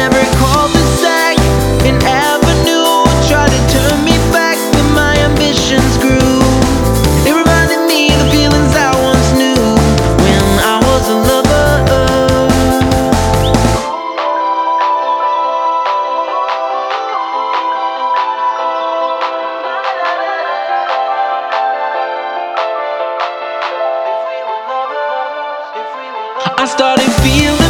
Every cul-de-sac, an avenue tried to turn me back, but my ambitions grew. It reminded me the feelings I once knew when I was a lover. I started feeling